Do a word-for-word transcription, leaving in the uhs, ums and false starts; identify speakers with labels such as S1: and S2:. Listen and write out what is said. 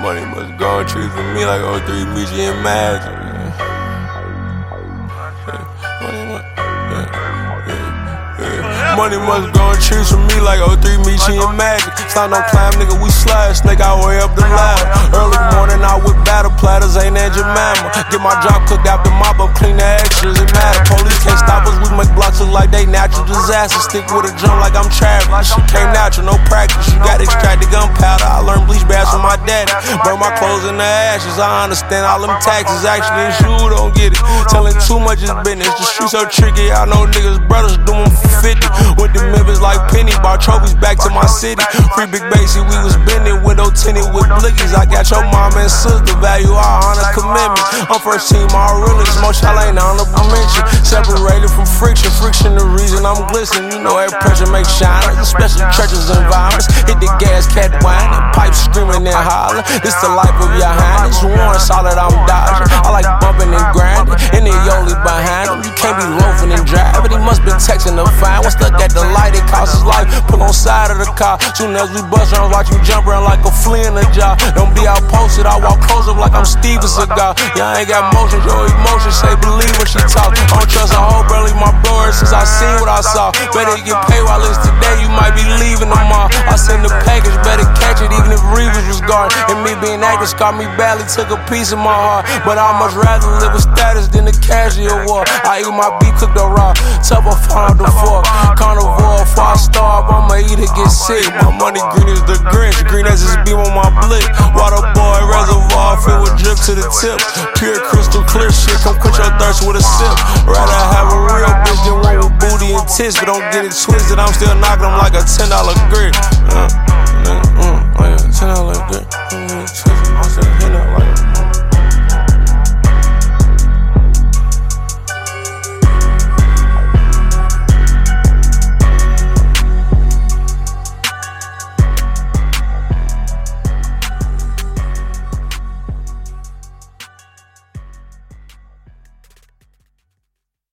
S1: Money must go and treat for me like oh three Michi and Magic. Money must go and treat for me like oh three Michi and Magic. Stop no climb, nigga, we slide, snake our way up the ladder. Early morning out with battle platters, ain't that Jemima. Get my drop cooked out the mop up, clean the extras, it matter. Police can't stop us, we make blocks look like they natural disaster. Stick with a drum like I'm traveling. Shit came natural, no practice. You got extracted gunpowder. I learned bleach baths from my daddy. Burn my clothes in the ashes. I understand all them taxes. Actually, it's you who don't get it. Telling too much is business. The streets so tricky. I know niggas brothers do them for fifty. Went to Memphis like Penny. Bought trophies back to my city. Free Big Basie, we was bending. Window tinted with blickies. I got your mom and sister. Value our honest commitments. I'm first team, all realest. Most y'all ain't honorable mention. Separated from friction. Friction the reason I'm glistening. You know that pressure makes shiners, especially churches and environments. Hit the gas, cat whining, pipes screaming and hollering. This the life of your highness. Warren solid, I'm dodging. I like bumping and grinding. And the Yoli behind him. You can't be loafing and driving. He must been texting the fine. When stuck at the light, it costs his life. Pull on side of the car. Soon as we bust around, watch you jump around like a flea in a jar. Don't be out posted. I walk close up like I'm Steven Seagal. Y'all ain't got motion, your emotions say believe when she talk. I don't trust a whole barely my brother since I seen what I saw. Better get paid while it's today, you might be leaving tomorrow. I send the package, better catch it even if Reeves was gone. And me being active scarred me badly, took a piece of my heart. But I'd much rather live with status than the casual war. I eat my beef cooked or raw, tough or found the fork. Carnivore, if I starve, I'ma eat it, get sick. My money green as the Grinch, green as this beam on my blick. Water boy, reservoir filled with drip to the tip. Pure crystal clear shit, come quench your thirst with a sip. Rather have a real bitch than one with booty and tits. But don't get it twisted, I'm still knocking them like a ten dollar grit. Uh.